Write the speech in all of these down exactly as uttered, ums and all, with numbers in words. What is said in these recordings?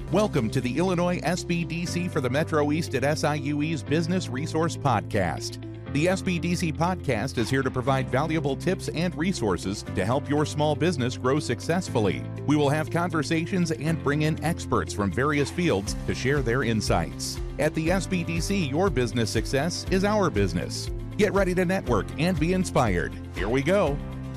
Welcome to the Illinois S B D C for the Metro East at S I U E's Business Resource Podcast. The S B D C podcast is here to provide valuable tips and resources to help your small business grow successfully. We will have conversations and bring in experts from various fields to share their insights. At the S B D C, your business success is our business. Get ready to network and be inspired. Here we go.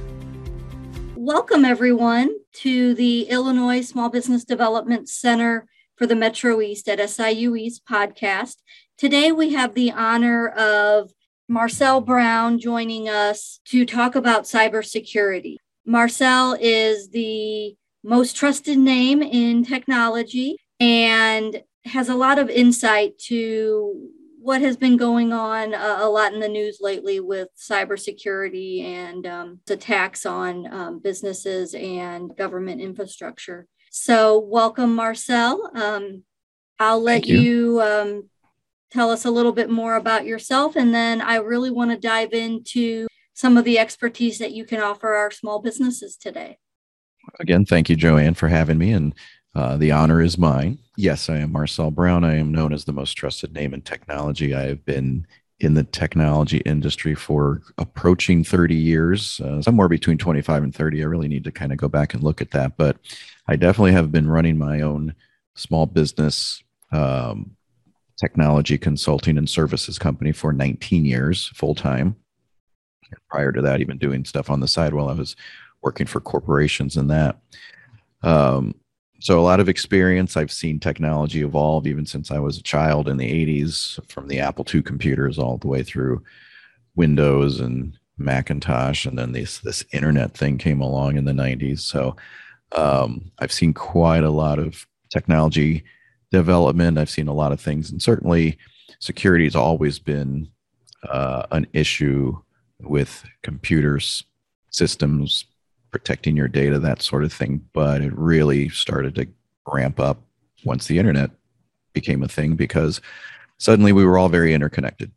Welcome, everyone, to the Illinois Small Business Development Center for the Metro East at S I U E's podcast. Today, we have the honor of Marcel Brown joining us to talk about cybersecurity. Marcel is the most trusted name in technology and has a lot of insight to what has been going on uh, a lot in the news lately with cybersecurity and um, attacks on um, businesses and government infrastructure. So welcome, Marcel. Um, I'll let Thank you, you um, tell us a little bit more about yourself, and then I really want to dive into some of the expertise that you can offer our small businesses today. Again, thank you, Joanne, for having me, and uh, the honor is mine. Yes, I am Marcel Brown. I am known as the most trusted name in technology. I have been in the technology industry for approaching thirty years, uh, somewhere between twenty-five and thirty. I really need to kind of go back and look at that, but I definitely have been running my own small business um, technology consulting and services company for nineteen years full-time. Prior to that, even doing stuff on the side while I was working for corporations and that. Um, so a lot of experience. I've seen technology evolve even since I was a child in the eighties, from the Apple two computers all the way through Windows and Macintosh. And then this, this internet thing came along in the nineties. So um, I've seen quite a lot of technology development. I've seen a lot of things. And certainly security has always been uh, an issue with computers, systems, protecting your data, that sort of thing. But it really started to ramp up once the internet became a thing, because suddenly we were all very interconnected.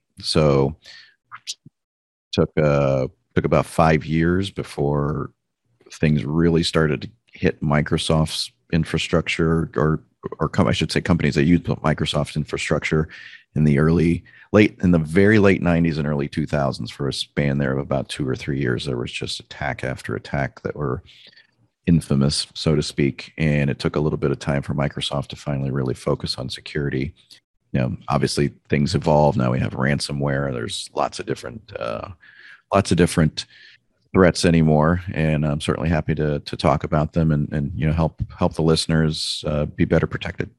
So it took uh, took about five years before things really started to hit Microsoft's infrastructure, or or I should say companies that use Microsoft's infrastructure in the early, late, in the very late nineties and early two thousands. For a span there of about two or three years, there was just attack after attack that were infamous, so to speak. And it took a little bit of time for Microsoft to finally really focus on security. You know, obviously things evolve. Now we have ransomware. There's lots of different, uh, lots of different threats anymore, and I'm certainly happy to to talk about them and and you know help help the listeners uh, be better protected.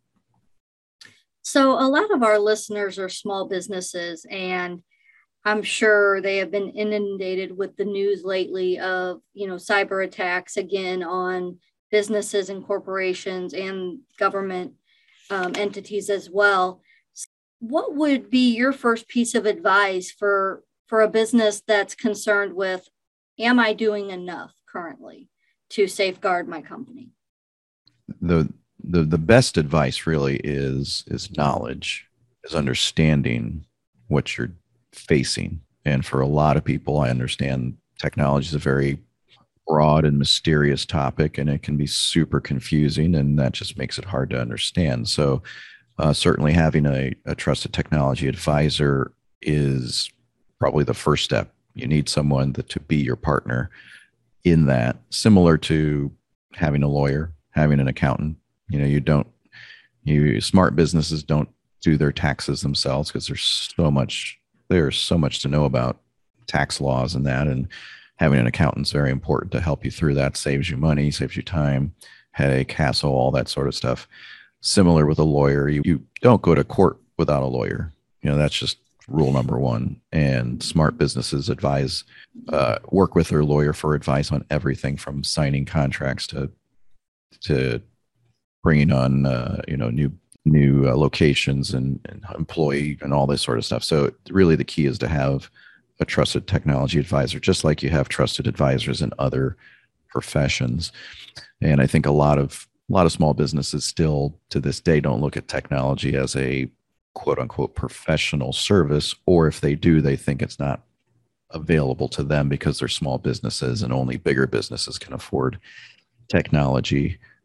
So a lot of our listeners are small businesses, and I'm sure they have been inundated with the news lately of, you know, cyber attacks again on businesses and corporations and government um, entities as well. What would be your first piece of advice for for a business that's concerned with, am I doing enough currently to safeguard my company? The the the best advice really is is knowledge, is understanding what you're facing. And for a lot of people, I understand technology is a very broad and mysterious topic, and it can be super confusing, and that just makes it hard to understand. So uh, certainly having a, a trusted technology advisor is probably the first step. You need someone that to be your partner in that, similar to having a lawyer, having an accountant. You know, you don't, you smart businesses don't do their taxes themselves, because there's so much, there's so much to know about tax laws and that, and having an accountant is very important to help you through that. Saves you money, saves you time, headache, hassle, all that sort of stuff. Similar with a lawyer, you, you don't go to court without a lawyer. You know, that's just rule number one. And smart businesses advise, uh, work with their lawyer for advice on everything from signing contracts to to bringing on, uh, you know, new new uh, locations and, and employee and all this sort of stuff. So really the key is to have a trusted technology advisor, just like you have trusted advisors in other professions. And I think a lot of a lot of small businesses still to this day don't look at technology as a quote unquote professional service, or if they do, they think it's not available to them because they're small businesses and only bigger businesses can afford technology.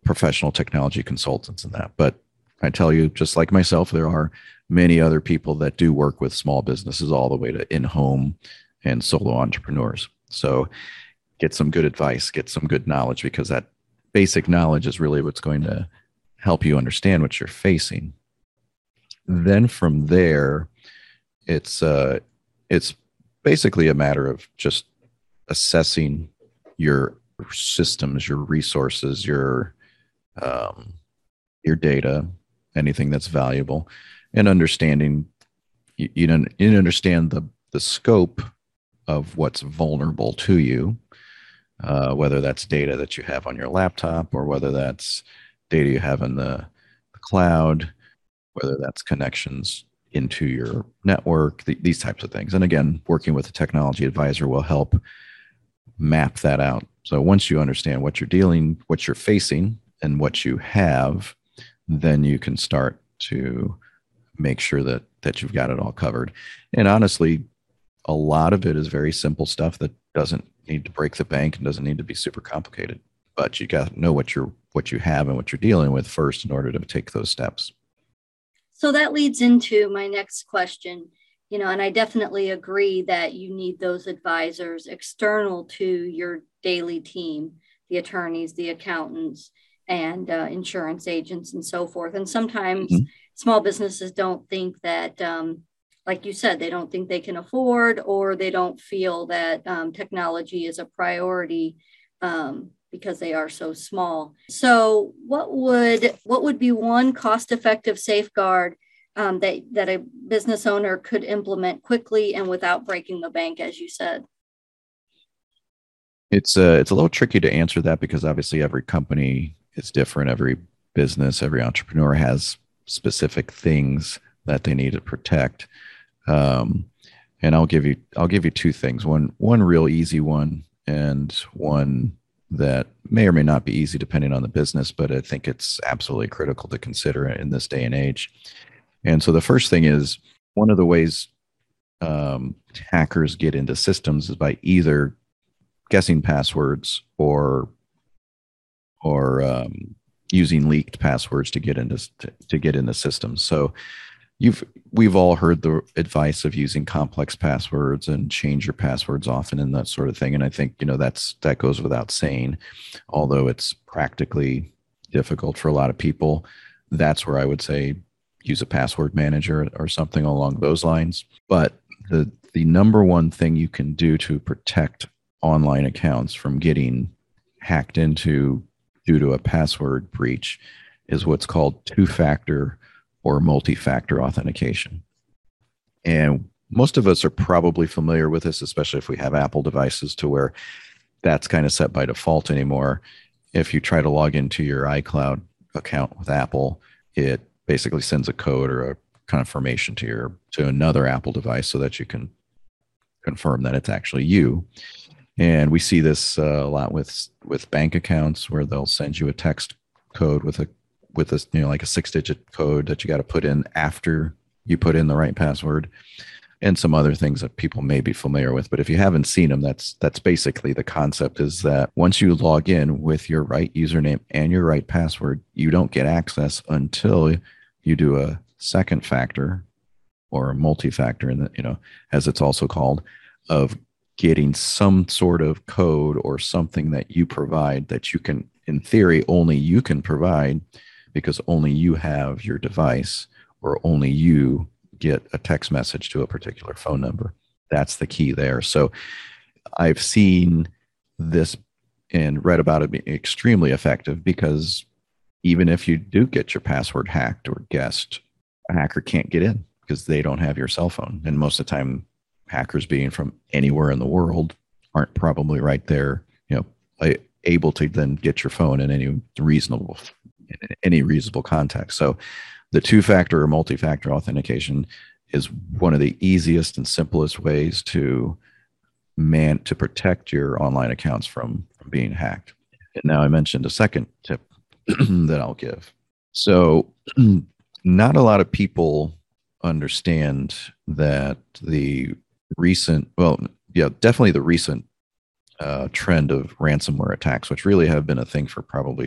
professional technology consultants in that. But I tell you, just like myself, there are many other people that do work with small businesses all the way to in-home and solo entrepreneurs. So get some good advice, get some good knowledge, because that basic knowledge is really what's going to help you understand what you're facing. Then from there, it's uh, it's basically a matter of just assessing your systems, your resources, your um, your data, anything that's valuable, and understanding you, you don't you understand the the scope of what's vulnerable to you, uh, whether that's data that you have on your laptop or whether that's data you have in the, the cloud, whether that's connections into your network, th- these types of things. And again, working with a technology advisor will help map that out. So once you understand what you're dealing, what you're facing, and what you have, then you can start to make sure that that you've got it all covered. And honestly, a lot of it is very simple stuff that doesn't need to break the bank and doesn't need to be super complicated. But you got to know what you're what you have and what you're dealing with first in order to take those steps. So that leads into my next question. You know, and I definitely agree that you need those advisors external to your daily team, the attorneys, the accountants, and uh, insurance agents and so forth. And sometimes mm-hmm. small businesses don't think that, um, like you said, they don't think they can afford, or they don't feel that um, technology is a priority um, because they are so small. So what would what would be one cost-effective safeguard um, that, that a business owner could implement quickly and without breaking the bank, as you said? It's a, it's a little tricky to answer that because obviously every company is different. Every business, every entrepreneur has specific things that they need to protect. Um, and I'll give you, I'll give you two things. One, one real easy one, and one that may or may not be easy depending on the business, but I think it's absolutely critical to consider in this day and age. And so the first thing is, one of the ways um, hackers get into systems is by either guessing passwords or or um, using leaked passwords to get into to, to get into systems. So you've we've all heard the advice of using complex passwords and change your passwords often and that sort of thing. And I think, you know, that's that goes without saying, although it's practically difficult for a lot of people. That's where I would say use a password manager or something along those lines. But the the number one thing you can do to protect online accounts from getting hacked into due to a password breach is what's called two-factor or multi-factor authentication. And most of us are probably familiar with this, especially if we have Apple devices, to where that's kind of set by default anymore. If you try to log into your iCloud account with Apple, it basically sends a code or a confirmation to your to another Apple device so that you can confirm that it's actually you. And we see this uh, a lot with with bank accounts, where they'll send you a text code with a with a you know like a six digit code that you got to put in after you put in the right password, and some other things that people may be familiar with. But if you haven't seen them, that's that's basically the concept, is that once you log in with your right username and your right password, you don't get access until you do a second factor or a multi-factor, in the, you know, as it's also called, of getting some sort of code or something that you provide that you can, in theory, only you can provide because only you have your device, or only you get a text message to a particular phone number. That's the key there. So I've seen this and read about it being extremely effective, because even if you do get your password hacked or guessed, a hacker can't get in because they don't have your cell phone. And most of the time, hackers being from anywhere in the world aren't probably right there, you know, able to then get your phone in any reasonable, in any reasonable context. So the two-factor or multi-factor authentication is one of the easiest and simplest ways to man to protect your online accounts from, from being hacked. And now I mentioned a second tip that I'll give. So not a lot of people understand that the recent, well, yeah, definitely the recent uh, trend of ransomware attacks, which really have been a thing for probably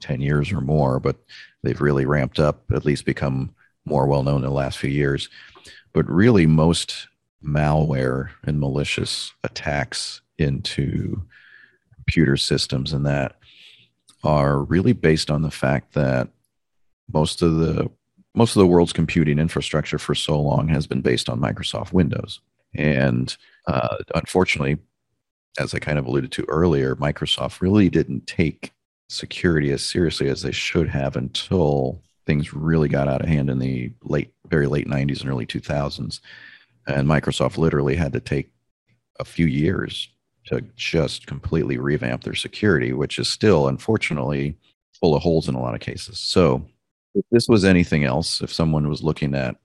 ten years or more, but they've really ramped up, at least become more well-known in the last few years. But really, most malware and malicious attacks into computer systems and that are really based on the fact that most of the most of the world's computing infrastructure for so long has been based on Microsoft Windows. And uh, unfortunately, as I kind of alluded to earlier, Microsoft really didn't take security as seriously as they should have until things really got out of hand in the late, very late nineties and early two thousands. And Microsoft literally had to take a few years to just completely revamp their security, which is still, unfortunately, full of holes in a lot of cases. So if this was anything else, if someone was looking at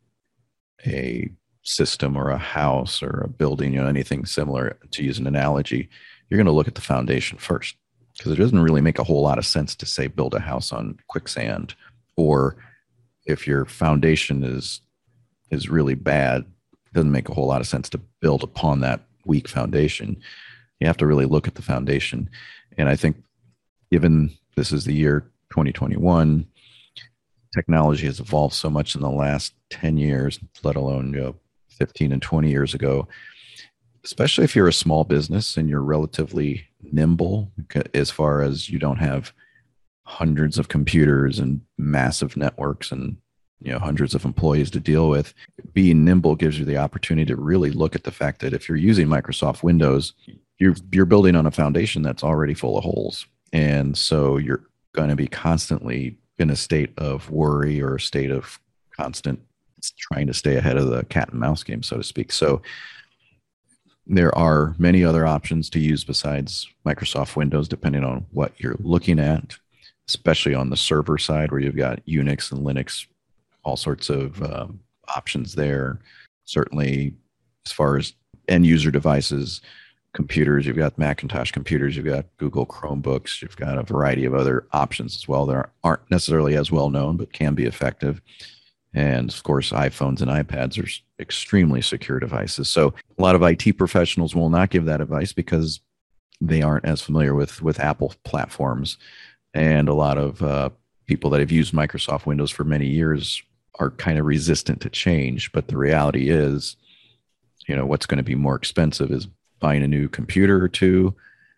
a system or a house or a building, you know, anything similar, to use an analogy, you're going to look at the foundation first, because it doesn't really make a whole lot of sense to say build a house on quicksand, or if your foundation is is really bad, it doesn't make a whole lot of sense to build upon that weak foundation. You have to really look at the foundation. And I think given this is the year twenty twenty-one, technology has evolved so much in the last ten years, let alone, you know, fifteen and twenty years ago, especially if you're a small business and you're relatively nimble as far as you don't have hundreds of computers and massive networks and, you know, hundreds of employees to deal with. Being nimble gives you the opportunity to really look at the fact that if you're using Microsoft Windows, you're you're building on a foundation that's already full of holes. And so you're going to be constantly in a state of worry or a state of constant trying to stay ahead of the cat and mouse game, so to speak. So there are many other options to use besides Microsoft Windows, depending on what you're looking at, especially on the server side where you've got Unix and Linux, all sorts of um, options there. Certainly, as far as end user devices, computers, you've got Macintosh computers, you've got Google Chromebooks, you've got a variety of other options as well that aren't necessarily as well known, but can be effective. And of course, iPhones and iPads are extremely secure devices. So a lot of I T professionals will not give that advice because they aren't as familiar with, with Apple platforms. And a lot of uh, people that have used Microsoft Windows for many years are kind of resistant to change. But the reality is, you know, what's going to be more expensive is buying a new computer or two,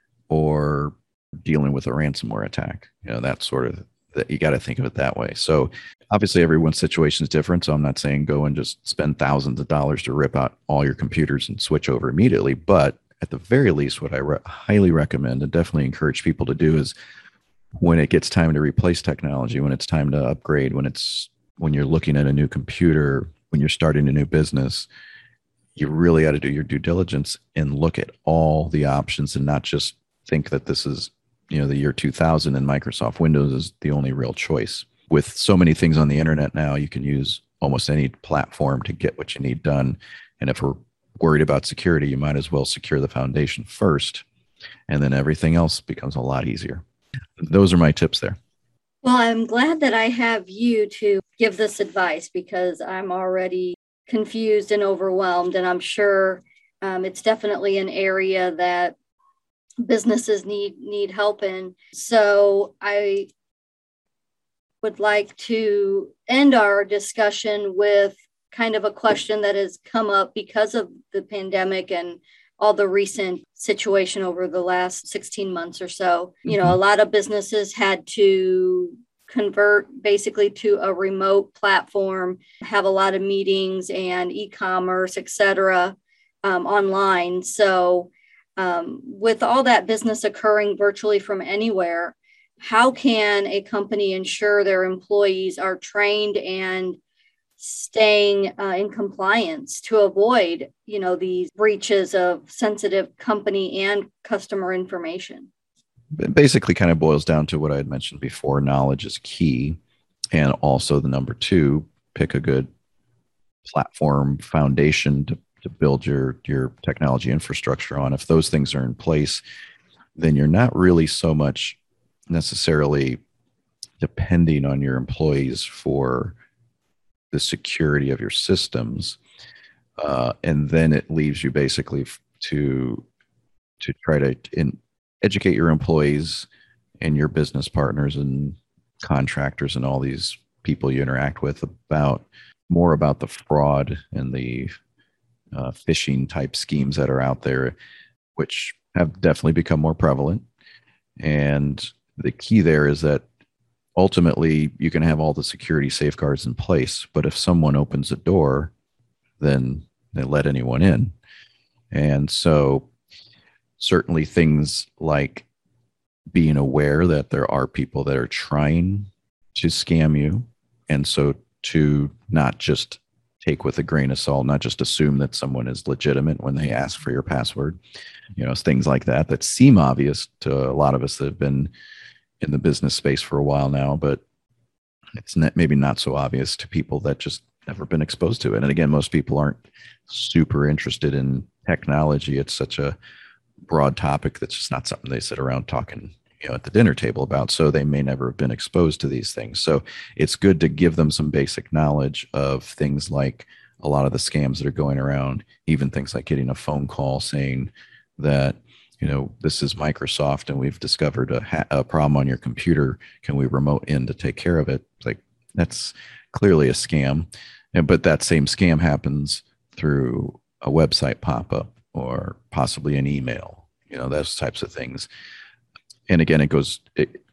or dealing with a ransomware attack. You know, that sort of, that you got to think of it that way. So obviously everyone's situation is different. So I'm not saying go and just spend thousands of dollars to rip out all your computers and switch over immediately. But at the very least, what I re- highly recommend and definitely encourage people to do is when it gets time to replace technology, when it's time to upgrade, when it's, when you're looking at a new computer, when you're starting a new business, you really got to do your due diligence and look at all the options and not just think that this is, you know, the year two thousand and Microsoft Windows is the only real choice. With so many things on the internet now, you can use almost any platform to get what you need done. And if we're worried about security, you might as well secure the foundation first, and then everything else becomes a lot easier. Those are my tips there. Well, I'm glad that I have you to give this advice because I'm already confused and overwhelmed, and I'm sure um, it's definitely an area that businesses need need help in. So I would like to end our discussion with kind of a question that has come up because of the pandemic and all the recent situation over the last sixteen months or so. You know, a lot of businesses had to convert basically to a remote platform, have a lot of meetings and e-commerce, et cetera, um, online. So um, with all that business occurring virtually from anywhere, how can a company ensure their employees are trained and staying uh, in compliance to avoid, you know, these breaches of sensitive company and customer information? It basically kind of boils down to what I had mentioned before. Knowledge is key. And also the number two, pick a good platform foundation to, to build your, your technology infrastructure on. If those things are in place, then you're not really so much necessarily depending on your employees for the security of your systems. Uh, and then it leaves you basically to, to try to in, educate your employees and your business partners and contractors and all these people you interact with about more about the fraud and the uh, phishing type schemes that are out there, which have definitely become more prevalent. And the key there is that ultimately you can have all the security safeguards in place, but if someone opens a door, then they let anyone in. And so certainly things like being aware that there are people that are trying to scam you. And so to not just take with a grain of salt, not just assume that someone is legitimate when they ask for your password, you know, things like that, that seem obvious to a lot of us that have been in the business space for a while now, but it's not, maybe not so obvious to people that just never been exposed to it. And again, most people aren't super interested in technology. It's such a broad topic that's just not something they sit around talking, you know, at the dinner table about. So they may never have been exposed to these things. So it's good to give them some basic knowledge of things like a lot of the scams that are going around, even things like getting a phone call saying that, you know, this is Microsoft and we've discovered a, ha- a problem on your computer. Can we remote in to take care of it? Like, that's clearly a scam. And, but that same scam happens through a website pop-up or possibly an email, you know, those types of things. And again, it goes, it,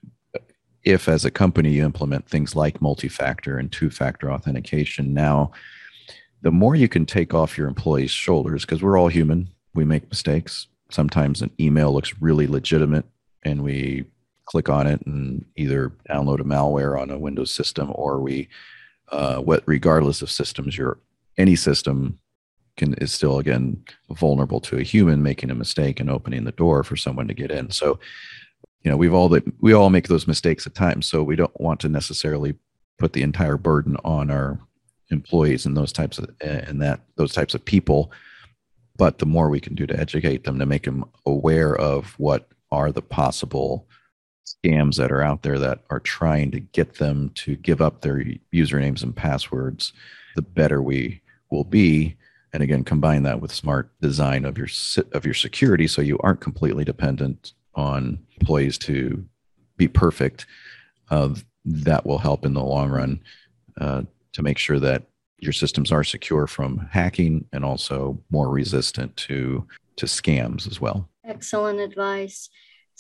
if as a company you implement things like multi-factor and two-factor authentication, now the more you can take off your employees' shoulders, because we're all human, we make mistakes. Sometimes an email looks really legitimate and we click on it and either download a malware on a Windows system, or we, uh, what, regardless of systems, your any system can is still, again, vulnerable to a human making a mistake and opening the door for someone to get in. So, you know, we've all that we all make those mistakes at times. So we don't want to necessarily put the entire burden on our employees and those types of and that those types of people. But the more we can do to educate them, to make them aware of what are the possible scams that are out there that are trying to get them to give up their usernames and passwords, the better we will be. And again, combine that with smart design of your of your security, so you aren't completely dependent on employees to be perfect. Uh, that will help in the long run uh, to make sure that your systems are secure from hacking and also more resistant to to scams as well. Excellent advice.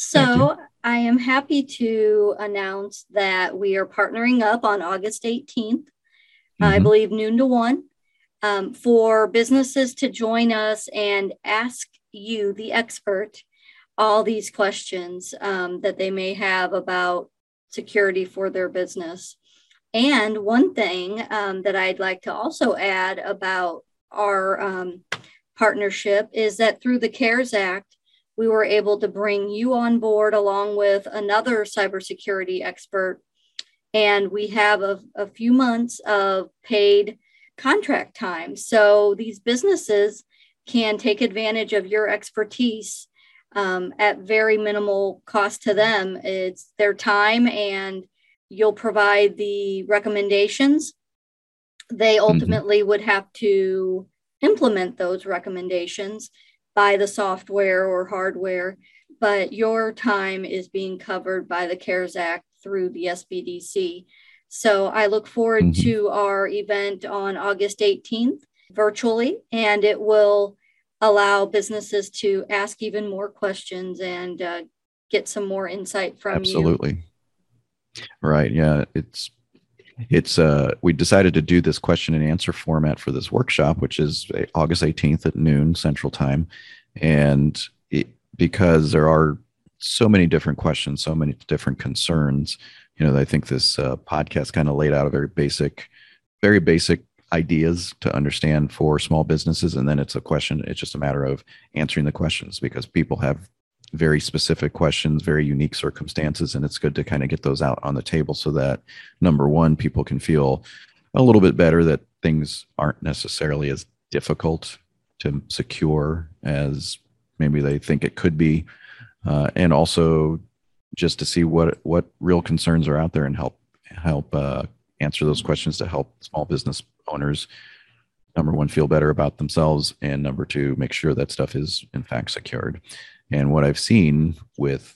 So I am happy to announce that we are partnering up on August eighteenth, mm-hmm. I believe noon to one, um, for businesses to join us and ask you, the expert, all these questions um, that they may have about security for their business. And one thing um, that I'd like to also add about our um, partnership is that through the CARES Act, we were able to bring you on board along with another cybersecurity expert. And we have a, a few months of paid contract time. So these businesses can take advantage of your expertise um, at very minimal cost to them. It's their time, and you'll provide the recommendations. They ultimately mm-hmm. would have to implement those recommendations, buy the software or hardware, but your time is being covered by the CARES Act through the S B D C. So I look forward mm-hmm. to our event on August eighteenth virtually, and it will allow businesses to ask even more questions and uh, get some more insight from Absolutely. you. Absolutely. Right. Yeah. It's, it's, uh, we decided to do this question and answer format for this workshop, which is August eighteenth at noon Central Time. And it, because there are so many different questions, so many different concerns, you know, I think this uh, podcast kind of laid out a very basic, very basic ideas to understand for small businesses. And then it's a question, it's just a matter of answering the questions, because people have very specific questions, very unique circumstances. And it's good to kind of get those out on the table so that, number one, people can feel a little bit better that things aren't necessarily as difficult to secure as maybe they think it could be. Uh, and also just to see what, what real concerns are out there and help, help uh, answer those questions to help small business owners, number one, feel better about themselves, and number two, make sure that stuff is in fact secured. And what I've seen with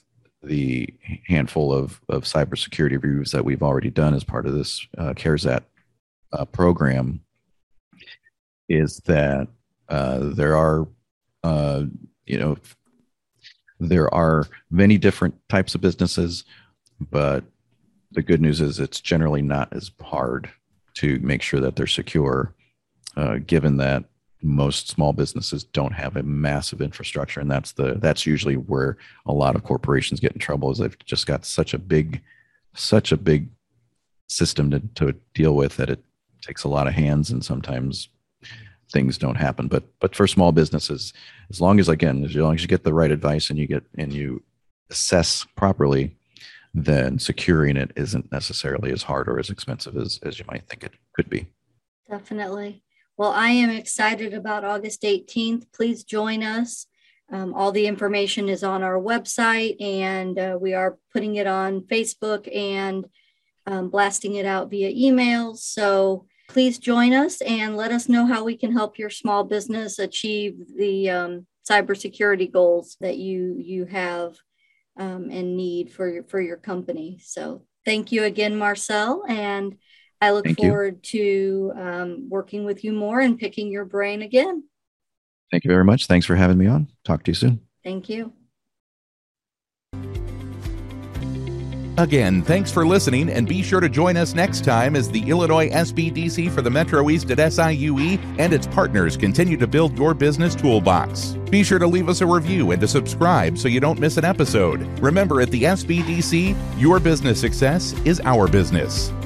the handful of, of cybersecurity reviews that we've already done as part of this uh, CARES Act uh, program is that uh, there are, uh, you know, there are many different types of businesses, but the good news is it's generally not as hard to make sure that they're secure, uh, given that most small businesses don't have a massive infrastructure. And that's the that's usually where a lot of corporations get in trouble, is they've just got such a big, such a big system to, to deal with that it takes a lot of hands, and sometimes things don't happen. But but for small businesses, as long as, again, as long as you get the right advice and you get and you assess properly, then securing it isn't necessarily as hard or as expensive as, as you might think it could be. Definitely. Well, I am excited about August eighteenth. Please join us. Um, all the information is on our website, and uh, we are putting it on Facebook and um, blasting it out via email. So please join us and let us know how we can help your small business achieve the um, cybersecurity goals that you you have um, and need for your, for your company. So thank you again, Marcel, and I look Thank forward you. to um, working with you more and picking your brain again. Thank you very much. Thanks for having me on. Talk to you soon. Thank you. Again, thanks for listening, and be sure to join us next time as the Illinois S B D C for the Metro East at S I U E and its partners continue to build your business toolbox. Be sure to leave us a review and to subscribe so you don't miss an episode. Remember, at the S B D C, your business success is our business.